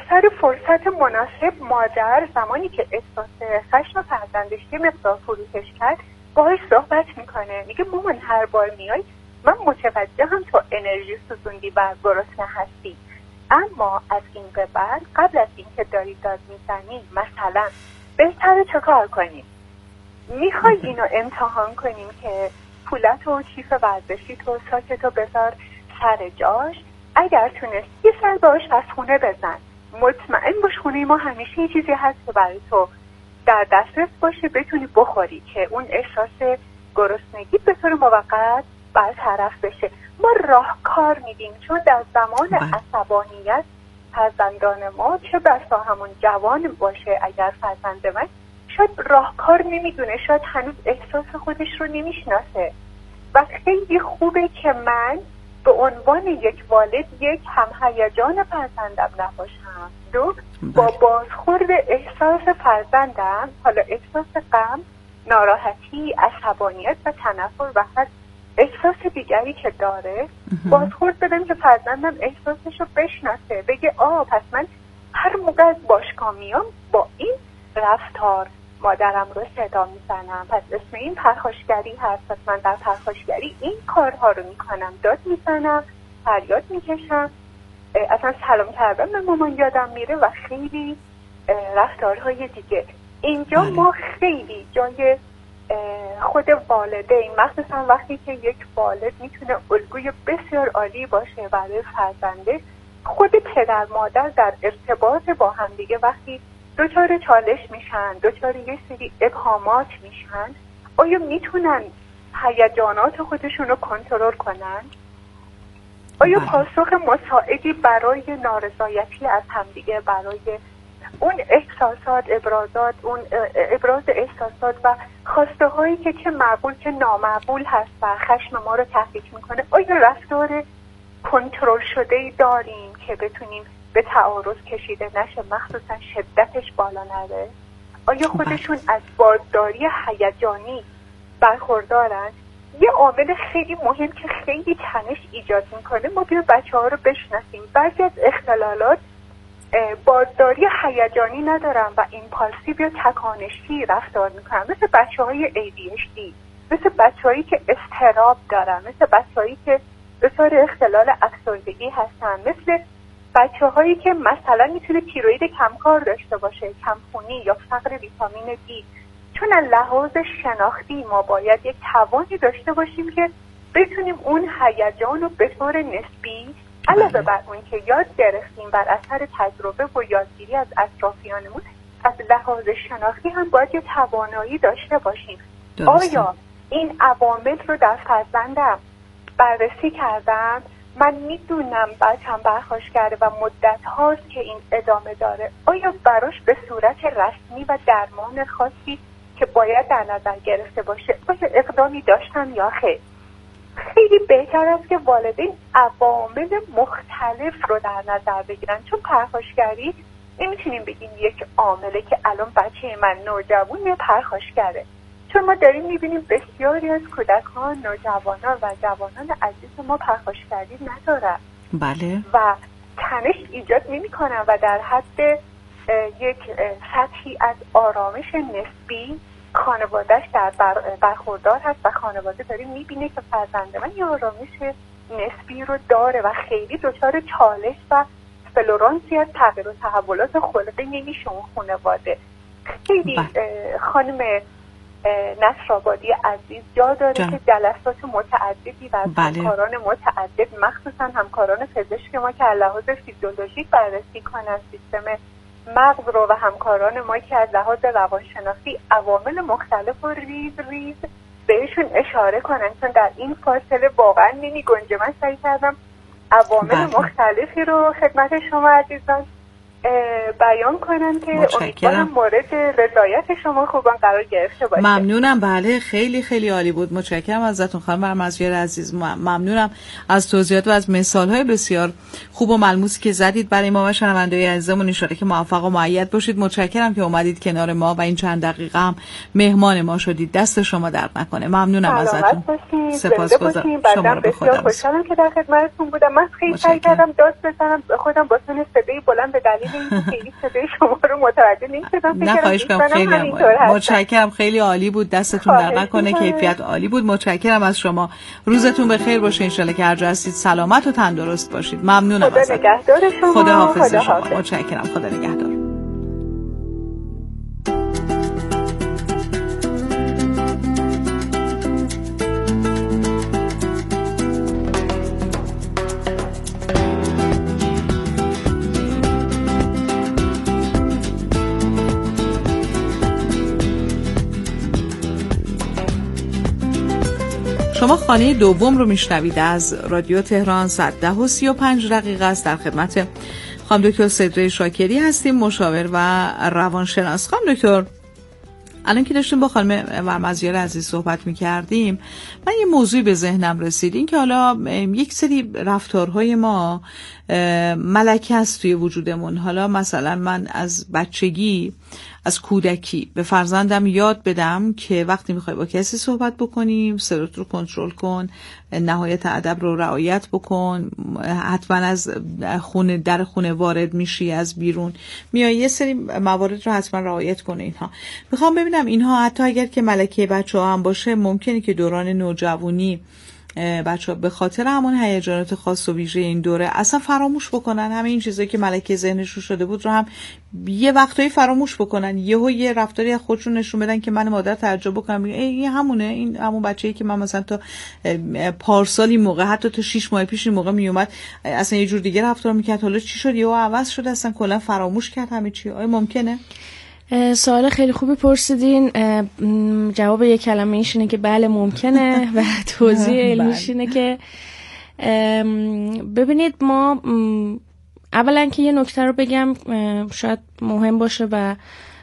سر فرصت مناسب مادر زمانی که احساس خشم فرزندش یه مقدار فروکش کرد باهاش صحبت میکنه، میگه مامان هر بار میای من متوجهم تو انرژی سوزوندی و گرسنه هستی، اما از این به بعد قبل از اینکه داری داد میزنی مثلا بهتره چه کار کنیم؟ میخوای اینو امتحان کنیم که پولتو و کیف ورزشی تو ساکتو بذار سر جاش، اگر تونست یه سر باش از خونه بزن، مطمئن باش خونه ما همیشه یه چیزی هست که برای تو در دسترس باشه بتونی بخوری که اون احساس گرسنگی به طور موقت برطرف بشه. ما راهکار میدیم چون در زمان عصبانیت فرزندان ما چه بسا همون جوان باشه اگر فرزند من شاید راهکار نمیدونه، شاید هنوز احساس خودش رو نمیشناسه و خیلی خوبه که من به عنوان یک والد یک همهیجان فرزندم نباشم، دو با بازخورد احساس فرزندم، حالا احساس غم، ناراحتی، عصبانیت و تنفر و هر احساس دیگری که داره بازخورد بدم که فرزندم احساسش رو بشناسه، بگه پس من هر موقع از باشگاه میام با این رفتار مادرم رو صدا میزنم، پس اسم این پرخاشگری هست، پس من در پرخاشگری این کارها رو میکنم، داد میزنم، فریاد میکشم، اصلا سلام کردم به مامان یادم میره و خیلی رفتارهای دیگه. اینجا ما خیلی جای خود والدین، مخصوصا وقتی که یک والد میتونه الگوی بسیار عالی باشه برای فرزنده، خود پدر مادر در ارتباط با هم دیگه وقتی دچار چالش میشن، دچار یه سری ابهامات میشن، آیا میتونن هیجانات خودشون رو کنترل کنن؟ آیا پاسخ مساعدی برای نارضایتی از همدیگه، برای اون احساسات، ابراز احساسات و خواسته هایی که چه مقبول چه نامقبول هست و خشم ما رو تحریک میکنه، آیا رفتار کنترل شده‌ای داریم که بتونیم به تعارض کشیده نشه، مخصوصا شدتش بالا نره؟ آیا خودشون از بازداری هیجانی برخوردارن؟ یه عامل خیلی مهم که خیلی تنش ایجاد میکنه، ما بیایم بچه‌ها رو بشناسیم. بعضی از اختلالات بازداری هیجانی ندارن و ایمپالسیو یا تکانشی رفتار میکنن، مثل بچه‌های ADHD، مثل بچه‌هایی که اضطراب دارن، مثل بچه‌هایی که دچار اختلال افسردگی هستن، مثل بچه‌هایی که مثلا میتونه تیروئید کمکار داشته باشه، کمخونی یا فقر ویتامین دی. چون از لحاظ شناختی ما باید یک توانی داشته باشیم که بتونیم اون هیجان رو به طور نسبی علاوه بر اون که یاد گرفتیم بر اثر تجربه و یادگیری از اطرافیانمون، از لحاظ شناختی هم باید یه توانایی داشته باشیم. آیا این عوامل رو در فرزندم بررسی کردم؟ من میدونم بچم برخاش کرده و مدت هاست که این ادامه داره، آیا براش به صورت رسمی و درمان خاصی که باید در نظر گرفته باشه آیا اقدامی داشتم یا خیر؟ خیلی بهتر است که والدین عوامل مختلف رو در نظر بگیرن، چون پرخاشگری نمیتونیم بگیم یک عامله که الان بچه من نوجوان پرخاشگره، چون ما داریم میبینیم بسیاری از کودکان، نوجوانان و جوانان عزیز ما پرخاشگری ندارن. بله. و تنش ایجاد نمیکنن و در حد یک سطحی از آرامش نسبی خانوادهش در برخوردار هست و خانواده داره میبینه که فرزند من یه آرامش نسبی رو داره و خیلی دچار چالش و فلورانسی از تغییر و تحولات خلقی نمیشه اون خانواده. خیلی خانم نصرآبادی عزیز جا داره که جلسات متعددی و همکاران متعدد، مخصوصا همکاران پزشک ما که از لحاظ فیزیولوژیک بررسی کنن سیستم مغز رو و همکاران ما که از لحاظ روانشناسی عوامل مختلف رو ریز بهشون اشاره کنن، چون در این فاصله واقعا نمی گنجه. من سعی کردم عوامل مختلفی رو خدمت شما عزیزان بیان کنم که امیدوارم مورد رضایت شما خوبان قرار گرفته باشه. ممنونم. بله خیلی خیلی عالی بود. متشکرم ازتون خانم برمزیار عزیز. ممنونم از توضیحات و از مثال‌های بسیار خوب و ملموسی که زدید برای ما و شنونده‌های عزیزمون. ان شاءالله که موفق و مؤید باشید. متشکرم که اومدید کنار ما و این چند دقیقه هم مهمان ما شدید. دست شما درد نکنه. ممنونم ازتون. سپاسگزارم. شما رو بسیار خوشحالم که در خدمتتون بودم. من خیلی سعی کردم داد بزنم خودم با تون صدای بلند به دلیل خیلی صدای شما رو متوجه نمی‌شدم. نه خواهش کنم، خیلی متشکرم، خیلی عالی بود، دستتون در نکنه، کیفیت عالی بود. متشکرم از شما، روزتون بخیر باشه، ان شاءالله که هر جا هستید سلامت و تندرست باشید. ممنونم ازتون. خدا نگهدار شما. خدا حافظ شما. متشکرم، خدا نگهدار. شما خانه دوم رو میشنوید از رادیو تهران. 10:35 است. در خدمت خانم دکتر صدره شاکری هستیم، مشاور و روانشناس. خانم دکتر، الان که داشتیم با خانم ورمزیار عزیز صحبت میکردیم، من یه موضوعی به ذهنم رسید، این که حالا یک سری رفتارهای ما ملکه است توی وجودمون. حالا مثلا من از بچگی، از کودکی به فرزندم یاد بدم که وقتی میخوای با کسی صحبت بکنیم صدات رو کنترل کن، نهایت ادب رو رعایت بکن، حتما از در خونه وارد میشی از بیرون میای یه سری موارد رو حتما رعایت کنه. اینها میخوام ببینم اینها حتی اگر که ملکه بچه‌ها هم باشه، ممکنه که دوران نوجوانی بچه‌ها به خاطر همون هیجانات خاص و ویژه این دوره اصلا فراموش بکنن همه این چیزایی که ملکه ذهنشون شده بود رو هم یه وقتایی فراموش بکنن، یه رفتاری از خودشون نشون بدن که من مادر تعجب بکنم این همونه، این همون بچه‌ای که من مثلا تا پارسال این موقع، حتی تا 6 ماه پیش این موقع میومد اصلا یه جور دیگه رفتار میکرد، حالا چی شد یهو عوض شد، اصلا کلا فراموش کرد همه چی. آیا ممکنه؟ سوال خیلی خوبی پرسیدین. جواب یک کلمه ایش اینه که بله ممکنه و توضیح علمیش اینه که ببینید ما اولا که یه نکته رو بگم شاید مهم باشه و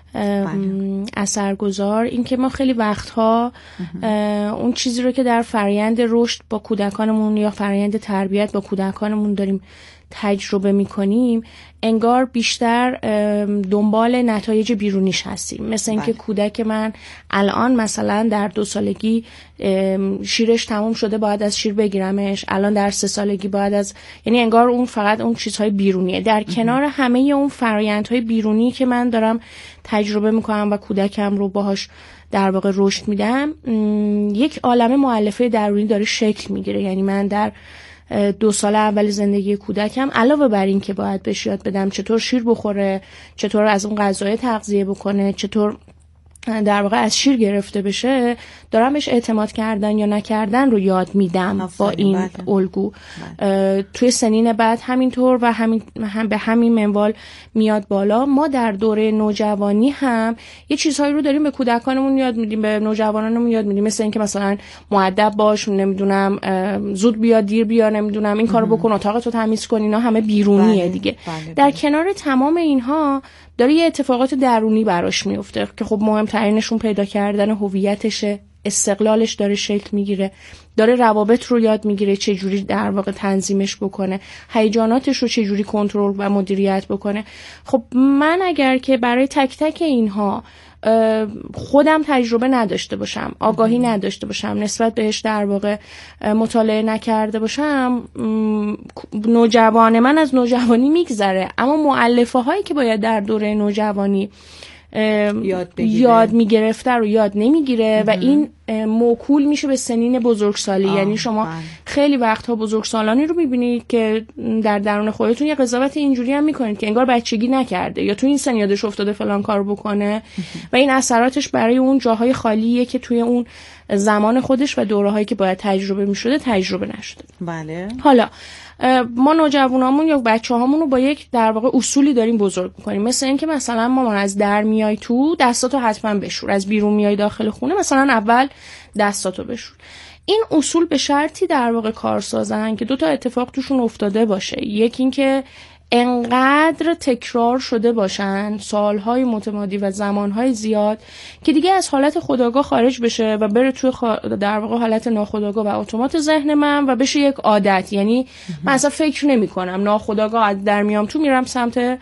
اثرگذار، این که ما خیلی وقتها اون چیزی رو که در فرآیند رشد با کودکانمون یا فرآیند تربیت با کودکانمون داریم تجربه میکنیم انگار بیشتر دنبال نتایج بیرونیش هستیم. مثل اینکه کودک من الان مثلا در 2 سالگی شیرش تموم شده باید از شیر بگیرمش، الان در 3 سالگی باید از، یعنی انگار اون فقط اون چیزهای بیرونیه در کنار همه اون فرآیندهای بیرونی که من دارم تجربه میکنم و کودکم رو باهاش در واقع رشد میدم. یک عالمه مؤلفه درونی داره شکل میگیره. یعنی من در 2 سال اول زندگی کودکم علاوه بر این که باید بهش یاد بدم چطور شیر بخوره، چطور از اون غذای تغذیه بکنه، چطور در واقع از شیر گرفته بشه، دارم بهش اعتماد کردن یا نکردن رو یاد میدم با این الگو. توی سنین بعد همینطور و به همین منوال میاد بالا. ما در دوره نوجوانی هم یه چیزهایی رو داریم به کودکانمون یاد میدیم، به نوجوانانمون یاد میدیم، مثل اینکه مثلا مؤدب باش، نمیدونم زود بیا دیر بیا، نمیدونم این کارو بکن، اتاقتو تمیز کن، اینا همه بیرونیه دیگه. در کنار تمام اینها داره یه اتفاقات درونی براش میفته که خب مهمترینشون پیدا کردن هویتشه، استقلالش داره شکل میگیره، داره روابط رو یاد میگیره چجوری در واقع تنظیمش بکنه، هیجاناتش رو چجوری کنترل و مدیریت بکنه. خب من اگر که برای تک تک اینها خودم تجربه نداشته باشم، آگاهی نداشته باشم، نسبت بهش در واقع مطالعه نکرده باشم، نوجوان من از نوجوانی میگذره، اما مؤلفه هایی که باید در دوره نوجوانی یاد میگرفته رو یاد نمیگیره و این موکول میشه به سنین بزرگسالی. یعنی شما خیلی وقتها بزرگسالانی رو میبینید که در درون خودتون یه قضاوت اینجوری هم میکنید که انگار بچگی نکرده یا تو این سن یادش افتاده فلان کار بکنه و این اثراتش برای اون جاهای خالیه که توی اون زمان خودش و دوره‌هایی که باید تجربه میشده تجربه نشده. بله. حالا ما نوجوانامون یا بچه‌هامون رو با یک در واقع اصولی داریم بزرگ می‌کنیم، مثل اینکه مثلا مامان از در میای تو دستاتو حتما بشور، از بیرون میای داخل خونه مثلا اول دستاتو بشور. این اصول به شرطی در واقع کارسازن که 2 تا اتفاق توشون افتاده باشه. یکی این که انقدر تکرار شده باشن سالهای متمادی و زمانهای زیاد که دیگه از حالت خودآگاه خارج بشه و بره توی در واقع حالت ناخودآگاه و اتومات ذهن من و بشه یک عادت. یعنی من اصلا فکر نمی کنم، ناخودآگاه از در میام تو میرم سمت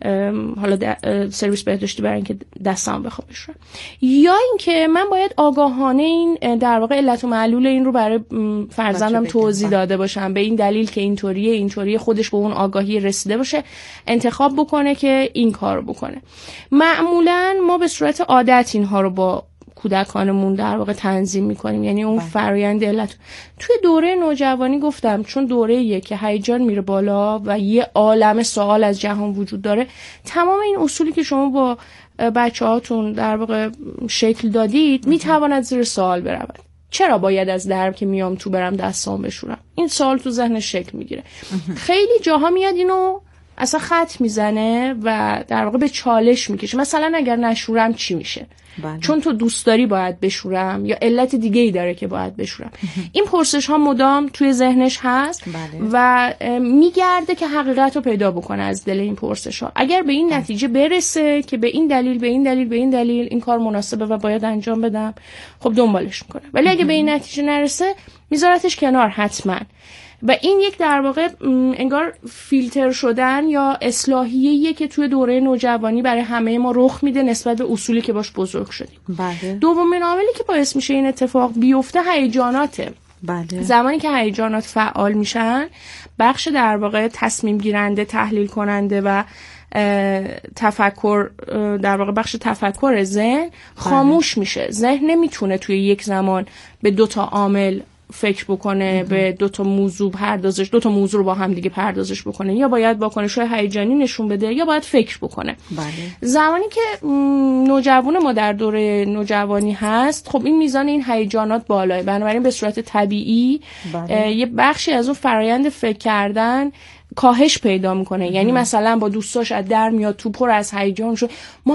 حالا سرویس بهداشتی برای اینکه دستم بخوام بشورم، یا اینکه من باید آگاهانه این در واقع علت و معلول این رو برای فرزندم توضیح داده باشم، به این دلیل که اینطوریه، خودش به اون آگاهی رسیده باشه، انتخاب بکنه که این کارو بکنه. معمولا ما به صورت عادت اینها رو با کودکانمون در واقع تنظیم میکنیم، یعنی اون فرآیند علت. توی دوره نوجوانی گفتم چون دوره‌ایه که هیجان میره بالا و یه عالمه سوال از جهان وجود داره، تمام این اصولی که شما با بچه‌هاتون در واقع شکل دادید میتواند زیر سوال برود. چرا باید از درب که میام تو برم دستام بشورم؟ این سوال تو ذهنش شکل میگیره. خیلی جاها میاد اینو اصلا خط میزنه و در واقع به چالش میکشه. مثلا اگر نشورم چی میشه؟ بله. چون تو دوست داری باید بشورم یا علت دیگه ای داره که باید بشورم؟ این پرسش ها مدام توی ذهنش هست. بله. و میگرده که حقیقت رو پیدا بکنه از دل این پرسش ها. اگر به این نتیجه برسه که به این دلیل این کار مناسبه و باید انجام بدم، خب دنبالش میکنه. ولی اگه به این نتیجه نرسه میذارتش کنار حتما. و این یک در واقع انگار فیلتر شدن یا اصلاحیه‌ایه که توی دوره نوجوانی برای همه ما رخ میده نسبت به اصولی که باش بزرگ شدیم. بله. دومین عاملی که باعث میشه این اتفاق بیفته هیجاناته. بله. زمانی که هیجانات فعال میشن، بخش در واقع تصمیم گیرنده، تحلیل کننده و تفکر، در واقع بخش تفکر ذهن خاموش میشه. ذهن نمیتونه توی یک زمان به 2 تا عامل فکر بکنه، به 2 تا موضوع پردازش، 2 تا موضوع رو با هم دیگه پردازش بکنه، یا باید واکنش‌های هیجانی نشون بده یا باید فکر بکنه. بله. زمانی که نوجوان ما در دوره نوجوانی هست، خب این میزان این هیجانات بالاه، بنابراین به صورت طبیعی یه بخشی از اون فرآیند فکر کردن کاهش پیدا میکنه. یعنی مثلا با دوستاش از در میاد تو، پر از هیجان شو،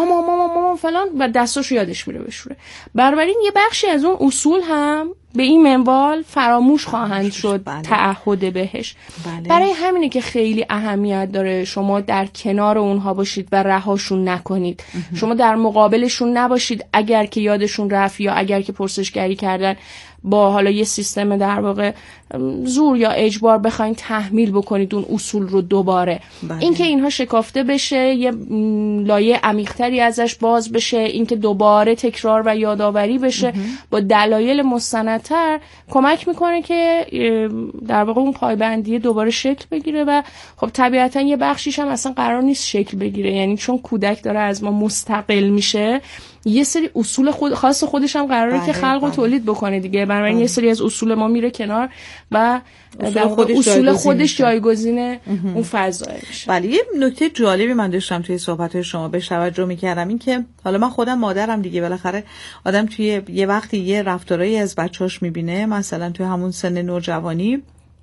ماما فلان، و دستاشو یادش میره بشوره. بنابراین یه بخشی از اون اصول هم به این منوال فراموش خواهند شد. بله. تعهد بهش. بله. برای همینه که خیلی اهمیت داره شما در کنار اونها باشید و رهاشون نکنید. شما در مقابلشون نباشید اگر که یادشون رفت یا اگر که پرسشگری کردن با حالا یه سیستم در واقع زور یا اجبار بخواین تحمیل بکنید اون اصول رو دوباره. بله. این که اینها شکافته بشه، یه لایه عمیق‌تری ازش باز بشه، این که دوباره تکرار و یادآوری بشه با دلایل مستندتر، کمک میکنه که در واقع اون پایبندی دوباره شکل بگیره. و خب طبیعتا یه بخشیش هم اصلا قرار نیست شکل بگیره، یعنی چون کودک داره از ما مستقل میشه، یه سری اصول خاص خودش هم قراره که خلق و تولید بکنه دیگه. بنابراین یه سری از اصول ما میره کنار و اصول خودش جایگزین اون فضا میشه. ولی یه نکته جالبی من داشتم توی صحبت‌های شما بهش توجه می‌کردم، این که حالا من خودم مادرم دیگه، بالاخره آدم توی یه وقتی یه رفتارایی از بچه‌اش می‌بینه، مثلا توی همون سن نوجوانی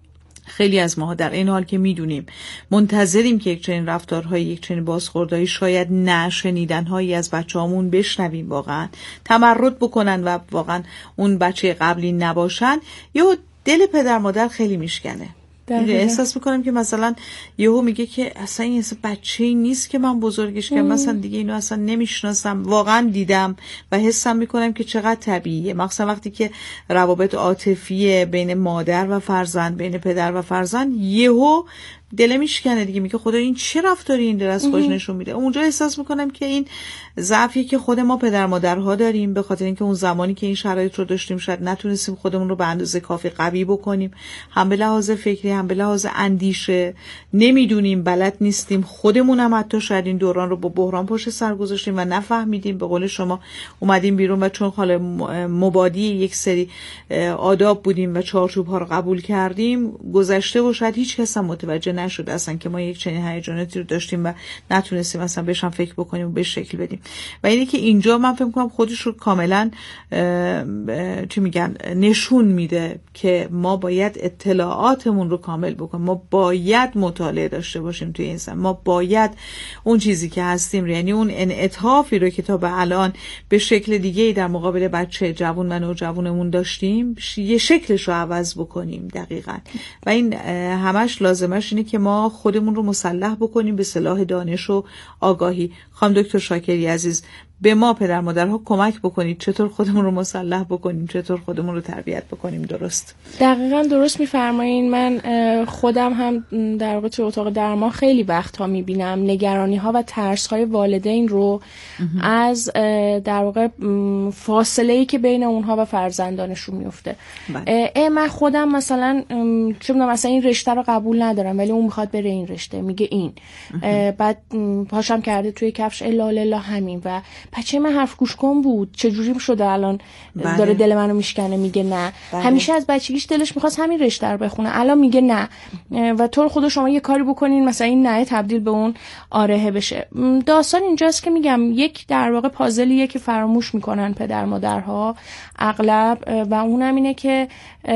خیلی از ما در این حال که میدونیم منتظریم که یک چنین رفتارهایی، یک چنین بازخوردهایی شاید نشنیدنهایی از بچه‌هامون بشنویم، واقعا تمرد بکنن و واقعا اون بچه قبلی نباشن، یا دل پدر مادر خیلی میشکنه. احساس میکنم که مثلا یهو میگه که اصلا این بچه‌ای نیست که من بزرگش کردم، مثلا دیگه اینو اصلا نمیشناسم. واقعا دیدم و حسم میکنم که چقدر طبیعیه، مثلا وقتی که روابط عاطفی بین مادر و فرزند، بین پدر و فرزند یهو دل میشکنه دیگه، میگه خدا این چه رفتاری این دل از خودش نشون میده. اونجا احساس میکنم که این ضعفی که خود ما پدر مادرها داریم، به خاطر اینکه اون زمانی که این شرایط رو داشتیم شاید نتونستیم خودمون رو به اندازه کافی قوی بکنیم، هم به لحاظ فکری هم به لحاظ اندیشه، نمیدونیم، بلد نیستیم، خودمون هم حتی شاید این دوران رو با بحران پشت سر گذاشتیم و نفهمیدیم. به قول شما اومدیم بیرون و چون حالا مبادی یک سری آداب بودیم و چارچوب ها رو قبول کردیم، گذشته و شاید هیچ کس هم متوجه نشد اصلا که ما یک چنین هیجاناتی رو داشتیم و نتونستیم اصلا بهش هم فکر بکنیم و به شکل بدیم. و اینه که اینجا من فکر می‌کنم خودش رو کاملا چی میگن نشون میده که ما باید اطلاعاتمون رو کامل بکنیم، ما باید مطالعه داشته باشیم توی این زمینه، ما باید اون چیزی که هستیم، یعنی اون انعطافی رو که تا به الان به شکل دیگه‌ای در مقابل بچه جوان و نوجوانمون داشتیم یه شکلش رو عوض بکنیم. دقیقاً. و این همش لازمش اینه که ما خودمون رو مسلح بکنیم به سلاح دانش و آگاهی. خانم دکتر شاکری عزیز، به ما پدر مادرها کمک بکنید چطور خودمون رو مسلح بکنیم، چطور خودمون رو تربیت بکنیم. درست؟ دقیقاً درست میفرمایین. من خودم هم در واقع تو اتاق درمان خیلی وقت‌ها میبینم نگرانی‌ها و ترس‌های والدین رو از در واقع فاصله‌ای که بین اونها و فرزندانشون میفته. من خودم مثلا چه می‌دونم مثلا این رشته رو قبول ندارم ولی اون میخواد بره این رشته، میگه این بعد پاشم کرده توی کفش الا الا همین و بچه من حرف گوش کن بود چجوری شده الان داره دل منو میشکنه میگه نه. همیشه از بچگیش دلش میخواست همین رشته رو بخونه الان میگه نه و تو خود شما یه کاری بکنین مثلا این نه تبدیل به اون آرهه بشه. داستان اینجاست که میگم یک در واقع پازلیه که فراموش میکنن پدر مادرها اغلب و اونم اینه که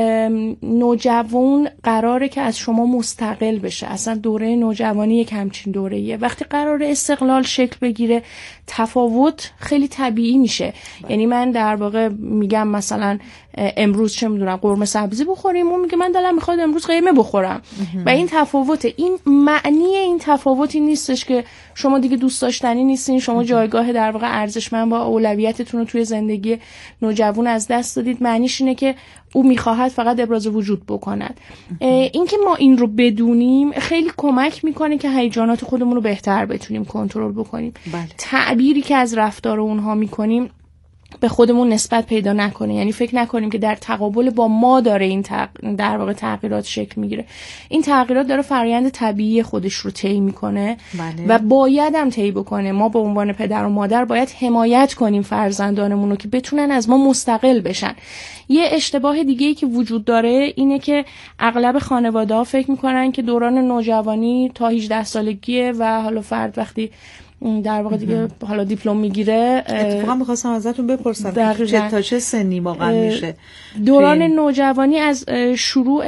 نوجوان قراره که از شما مستقل بشه. اصلا دوره نوجوانی یک همچین دوره‌ایه. وقتی قراره استقلال شکل بگیره تفاوت خیلی طبیعی میشه. یعنی من در واقع میگم مثلا امروز چه میدونم قرمه سبزی بخوریم، اون میگه من دلم میخواد امروز قیمه بخورم و این تفاوته. این معنی این تفاوتی نیستش که شما دیگه دوست داشتنی نیستین، شما جایگاه در واقع ارزشمند با اولویتتون رو توی زندگی نوجوان از دست دادید. معنیش اینه که او میخواهد فقط ابراز وجود بکند. اینکه ما این رو بدونیم خیلی کمک میکنه که هیجانات خودمون رو بهتر بتونیم کنترل بکنیم. تعبیری که از رفتار اونها میکنیم به خودمون نسبت پیدا نکنه، یعنی فکر نکنیم که در تقابل با ما داره این در واقع تغییرات شکل میگیره. این تغییرات داره فرآیند طبیعی خودش رو طی میکنه و باید هم طی بکنه. ما به عنوان پدر و مادر باید حمایت کنیم فرزندانمون رو که بتونن از ما مستقل بشن. یه اشتباه دیگه‌ای که وجود داره اینه که اغلب خانواده‌ها فکر میکنن که دوران نوجوانی تا 18 سالگیه و حالا فرد وقتی در واقع دیگه حالا دیپلم میگیره. اتفاقا می‌خواستم ازتون بپرسم که تا چه سنی واقعا میشه دوران نوجوانی؟ از شروع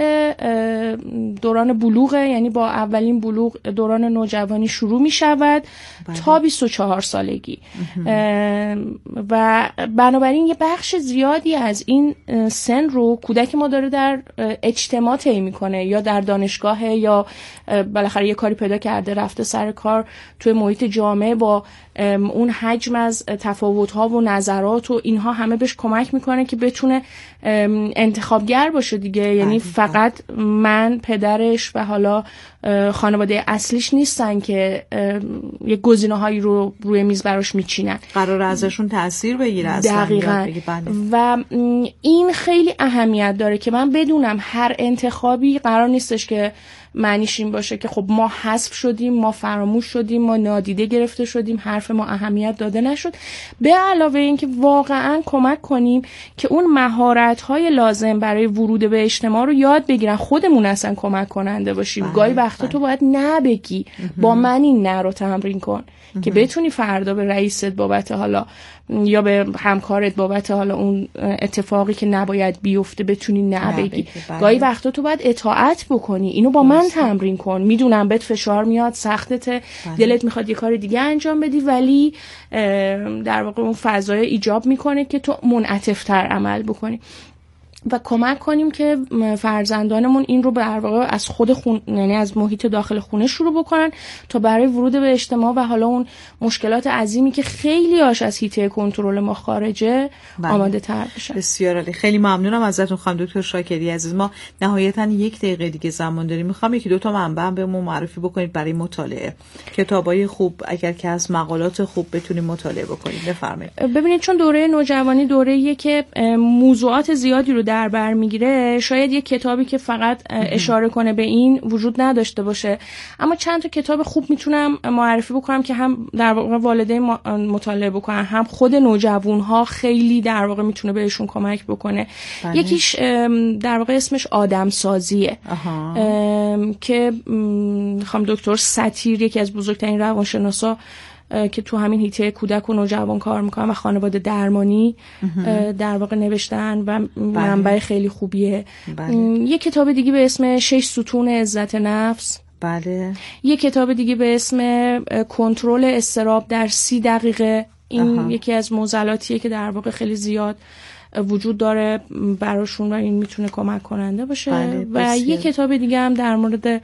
دوران بلوغ، یعنی با اولین بلوغ دوران نوجوانی شروع میشود تا 24 سالگی و بنابراین یه بخش زیادی از این سن رو کودک ما داره در اجتماع طی میکنه، یا در دانشگاه یا بالاخره یه کاری پیدا کرده رفته سر کار توی محیط جامعه با اون حجم از تفاوت‌ها و نظرات و اینها همه بهش کمک میکنه که بتونه انتخابگر باشه دیگه. یعنی فقط من پدرش و حالا خانواده اصلیش نیستن که یه گزینه‌هایی رو روی میز براش میچینن، قراره ازشون تأثیر بگیره اصلا. دقیقاً. و این خیلی اهمیت داره که من بدونم هر انتخابی قرار نیستش که معنیش این باشه که خب ما حذف شدیم، ما فراموش شدیم، ما نادیده گرفته شدیم، حرف ما اهمیت داده نشد. به علاوه این که واقعا کمک کنیم که اون مهارت‌های لازم برای ورود به اجتماع رو یاد بگیرن، خودمون اصلا کمک کننده باشیم. گاهی وقتا تو باید نه بگی، با من این نه رو تمرین کن که بتونی فردا به رئیست بابت حالا یا به همکارت بابت حالا اون اتفاقی که نباید بیفته بتونی نه بگی. گاهی وقتا تو باید اطاعت بکنی، اینو با من تمرین کن. میدونم بهت فشار میاد، سختته، دلت میخواد یه کار دیگه انجام بدی، ولی در واقع اون فضای ایجاب میکنه که تو منعطف‌تر عمل بکنی و کمک کنیم که فرزندانمون این رو در واقع از خود یعنی از محیط داخل خونه شروع بکنن تا برای ورود به اجتماع و حالا اون مشکلات عظیمی که خیلی هاش از حیطه کنترل ما خارجه آماده تر بشن. بسیار عالی، خیلی ممنونم ازتون خانم دکتر شاکری عزیز. ما نهایتاً 1 دقیقه دیگه زمان داریم، میخوام 1-2 تا منبع بهمون معرفی بکنید برای مطالعه، کتابای خوب اگر که از مقالات خوب بتونیم مطالعه بکنید. بفرمایید. ببینید چون دوره نوجوانی دوره‌ایه که موضوعات زیادی رو در بر میگیره، شاید یک کتابی که فقط اشاره کنه به این وجود نداشته باشه، اما چند تا کتاب خوب میتونم معرفی بکنم که هم در واقع والدین مطالعه بکنن، هم خود نوجوان‌ها خیلی در واقع میتونه بهشون کمک بکنه. یکیش در واقع اسمش آدم سازیه که خانم دکتر سطیر، یکی از بزرگترین روانشناسا که تو همین حیطه کودک و نوجوان کار میکنن و خانواده درمانی در واقع نوشتن و منبع خیلی خوبیه. یه کتاب دیگه به اسم 6 ستون عزت نفس. یه کتاب دیگه به اسم کنترل اضطراب در 30 دقیقه. این یکی از معضلاتیه که در واقع خیلی زیاد وجود داره براشون و این میتونه کمک کننده باشه. و یه کتاب دیگه هم در مورد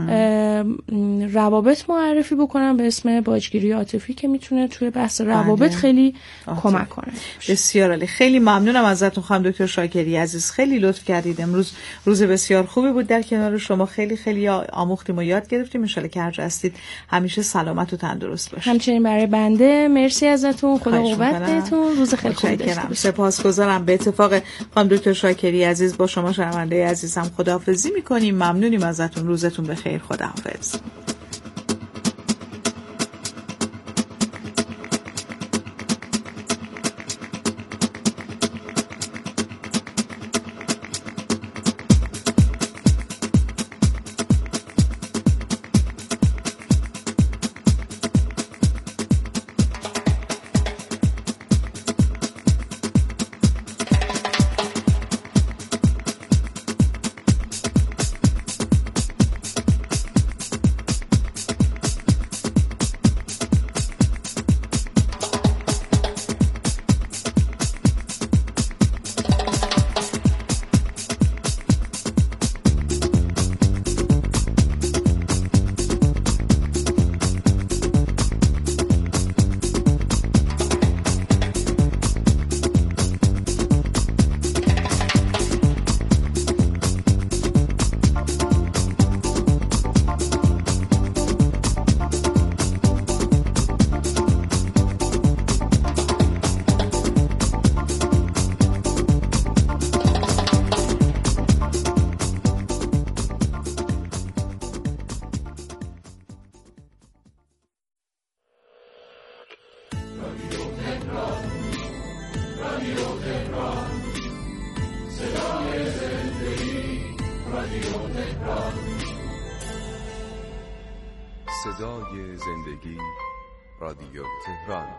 روابط معرفی بکنم به اسم باجگیری عاطفی که میتونه توی بحث روابط خیلی کمک کنه. بسیار عالی. خیلی ممنونم ازتون خانم دکتر شاکری عزیز، خیلی لطف کردید. امروز روز بسیار خوبی بود در کنار شما، خیلی خیلی آموختیم و یاد گرفتیم. ان شاءالله که هر جا هستید همیشه سلامت و تندرست باشید. همچنین برای بنده مرسی ازتون، خدا قوت بهتون، روز خیلی خوبی داشته باشید. سپاسگزارم. به اتفاق خانم دکتر شاکری عزیز با شما شنونده عزیزم خداحافظی می‌کنیم. ممنونیم ازتون. روزتون بخیر. خداحافظ. صدای زندگی، رادیو تهران.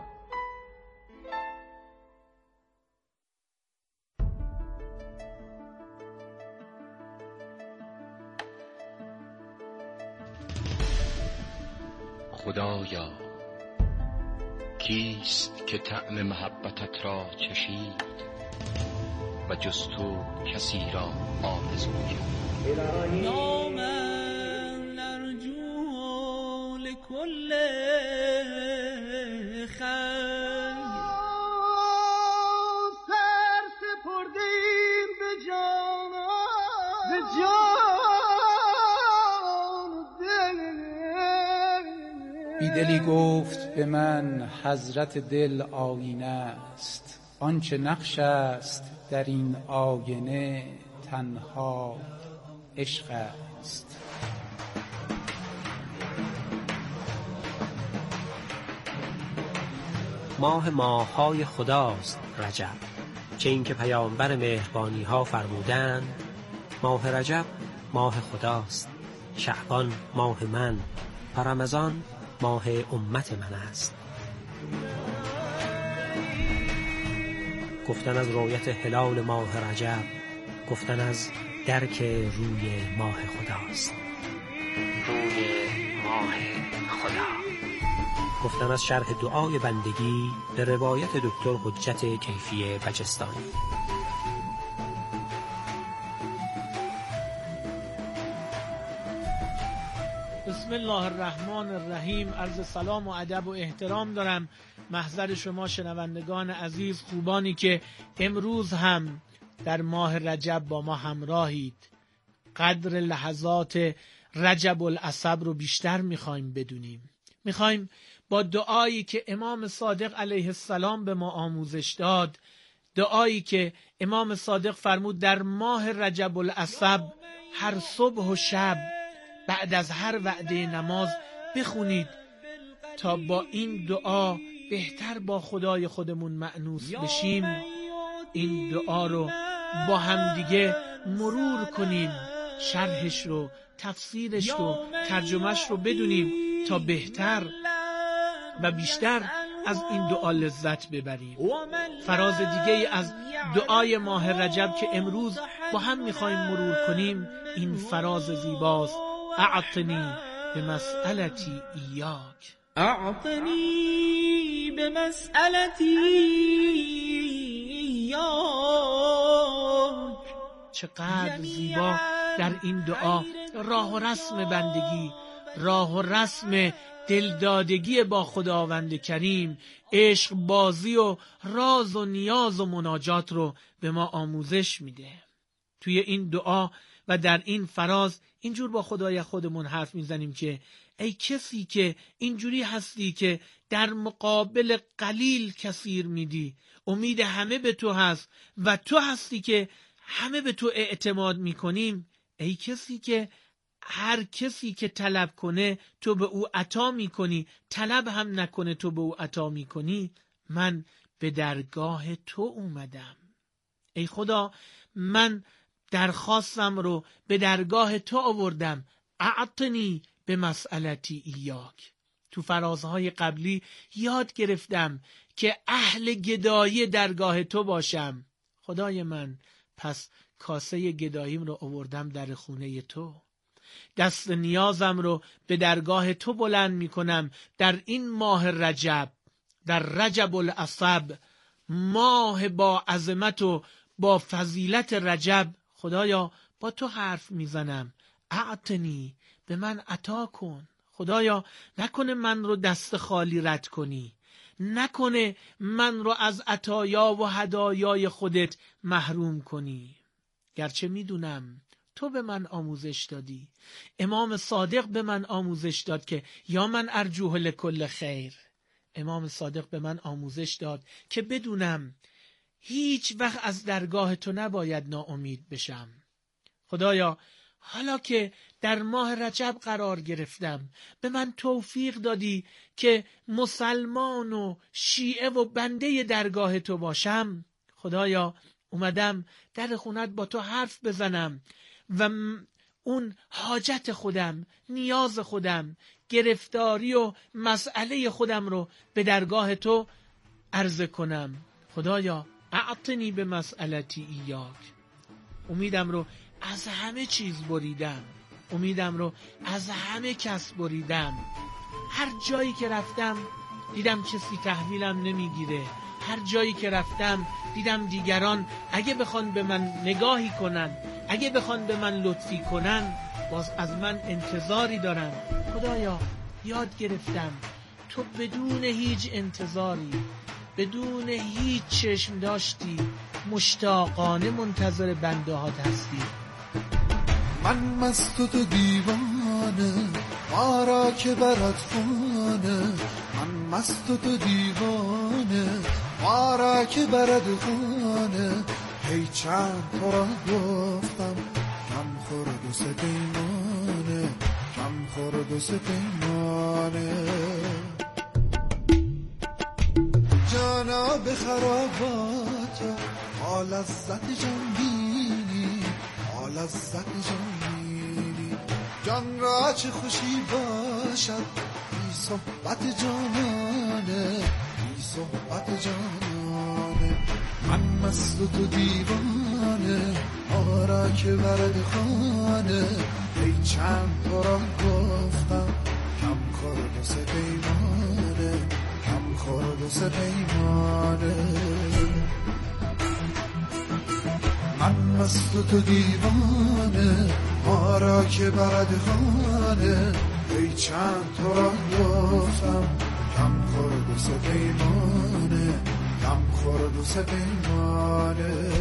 خدایا کیست که طعم محبتت را چشید و جز تو کسی را آرزو کرد. یا من نرجو لکل خیر سر سپردیم به جان بیدلی گفت به من حضرت دل آینه است، آنچه نقش است در این آینه تنها عشق است. ماه ماه‌های خداست رجب، چه این که پیامبر مهربانی ها فرمودند ماه رجب ماه خداست، شعبان ماه من و رمضان ماه امت من است. گفتن از رؤیت هلال ماه رجب، گفتن از درک روی ماه خداست، روی ماه خدا. گفتن از شرح دعای بندگی به روایت دکتر حجت کیفی بجستانی. بسم الله الرحمن الرحیم. عرض سلام و ادب و احترام دارم محضر شما شنوندگان عزیز، خوبانی که امروز هم در ماه رجب با ما همراهید. قدر لحظات رجب العصب رو بیشتر میخوایم بدونیم. میخوایم با دعایی که امام صادق علیه السلام به ما آموزش داد، دعایی که امام صادق فرمود در ماه رجب العصب هر صبح و شب بعد از هر وعده نماز بخونید تا با این دعا بهتر با خدای خودمون مأنوس بشیم. این دعا رو با همدیگه مرور کنیم، شرحش رو، تفسیرش رو، ترجمهش رو بدونیم تا بهتر و بیشتر از این دعا لذت ببریم. فراز دیگه از دعای ماه رجب که امروز با هم میخوایم مرور کنیم این فراز زیباست: اعطنی بمسئلتی ایاک، اعطنی بمسئلتی چقدر زیبا در این دعا راه و رسم بندگی، راه و رسم دلدادگی با خداوند کریم، عشق بازی و راز و نیاز و مناجات رو به ما آموزش میده. توی این دعا و در این فراز اینجور با خدای خودمون حرف میزنیم که ای کسی که اینجوری هستی که در مقابل قلیل کثیر میدی، امید همه به تو هست و تو هستی که همه به تو اعتماد میکنیم. ای کسی که هر کسی که طلب کنه تو به او عطا میکنی، طلب هم نکنه تو به او عطا میکنی. من به درگاه تو اومدم. ای خدا، من درخواستم رو به درگاه تو آوردم. اعطنی به مسئلتی ایاک. تو فرازهای قبلی یاد گرفتم که اهل گدایی درگاه تو باشم. خدای من، پس کاسه گداییم رو آوردم در خونه تو. دست نیازم رو به درگاه تو بلند می کنم در این ماه رجب، در رجب العصب، ماه با عظمت و با فضیلت رجب. خدایا با تو حرف میزنم. اعطنی، به من عطا کن. خدایا نکنه من رو دست خالی رد کنی، نکنه من رو از عطایا و هدایای خودت محروم کنی. گرچه میدونم تو به من آموزش دادی، امام صادق به من آموزش داد که یا من ارجوه لکل خیر. امام صادق به من آموزش داد که بدونم هیچ وقت از درگاه تو نباید ناامید بشم. خدایا حالا که در ماه رجب قرار گرفتم، به من توفیق دادی که مسلمان و شیعه و بنده درگاه تو باشم. خدایا اومدم در خونت با تو حرف بزنم و اون حاجت خودم، نیاز خودم، گرفتاری و مسئله خودم رو به درگاه تو عرضه کنم. خدایا اعطنی به مسئلتی ایاک. امیدم رو از همه چیز بریدم، امیدم رو از همه کس بریدم. هر جایی که رفتم دیدم کسی تحویلم نمیگیره. هر جایی که رفتم دیدم دیگران اگه بخوان به من نگاهی کنن، اگه بخوان به من لطفی کنن، باز از من انتظاری دارن. خدایا یاد گرفتم تو بدون هیچ انتظاری، بدون هیچ چشم داشتی، مشتاقانه منتظر بنده هات هستی. من مست و تو دیوانه، ما را که برات خونه. من مست و تو دیوانه، ما را که برات خونه. هی چند تو را گفتم کم خورد و سپیمانه، کم خورد و سپیمانه. جانا به خرابات ما لذت جان بینی، ما لذت جان بینی. جان را چه خوشی باشد بی صحبت جانانه، بی صحبت جانانه. من مست و تو دیوانه، ما را که برد خانه. ای چند تو را گفتم کم خورد و سپیمانه، کم خورد و سپیمانه. من مست و تو دیوانه، ما را که برد خانه. ای چند تو را گفتم کم خورد و سپیمانه، کم خورد و سپیمانه.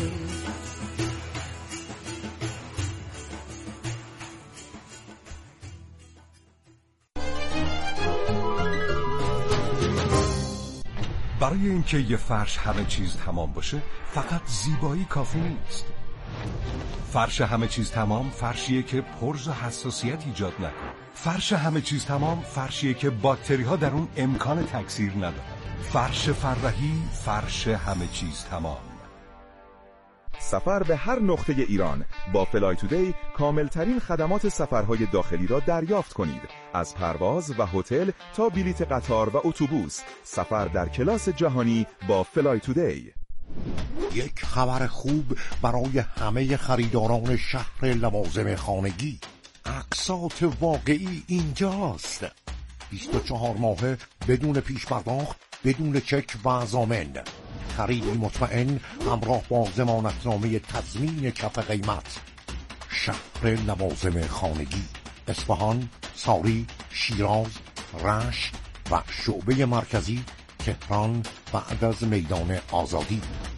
برای اینکه یه فرش همه چیز تمام باشه فقط زیبایی کافی نیست. فرش همه چیز تمام فرشیه که پرز و حساسیت ایجاد نکنه. فرش همه چیز تمام فرشیه که باکتری ها در اون امکان تکثیر ندارن. فرش فرهی، فرش همه چیز تمام. سفر به هر نقطه ایران با فلای تودی کاملترین خدمات سفرهای داخلی را دریافت کنید. از پرواز و هتل تا بلیت قطار و اتوبوس، سفر در کلاس جهانی با فلای تودی. یک خبر خوب برای همه خریداران شهر لوازم خانگی. اقساط واقعی اینجاست. 24 ماهه بدون پیش پرداخت، بدون چک و ضامن. خریدی مطمئن همراه با ضمانتنامه تضمین کف قیمت. شهر لوازم خانگی، اصفهان، ساری، شیراز، رشت و شعبه مرکزی تهران بعد از میدان آزادی.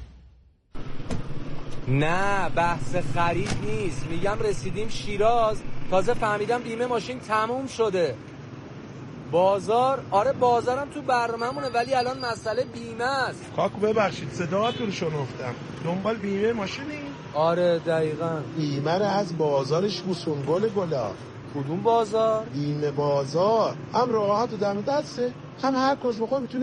نه بحث خرید نیست، میگم رسیدیم شیراز، تازه فهمیدم بیمه ماشین تموم شده. بازار، آره بازارم تو برنامه‌مونه ولی الان مسئله بیمه است. کاکو ببخشید صداتون شنفتم، دنبال بیمه ماشینی؟ آره دقیقاً. بیمه رو از بازارش بوسونگل گلا. کدوم بازار؟ بیمه بازار، هم راحت و دم دسته، هم هر کس بخواه میتونه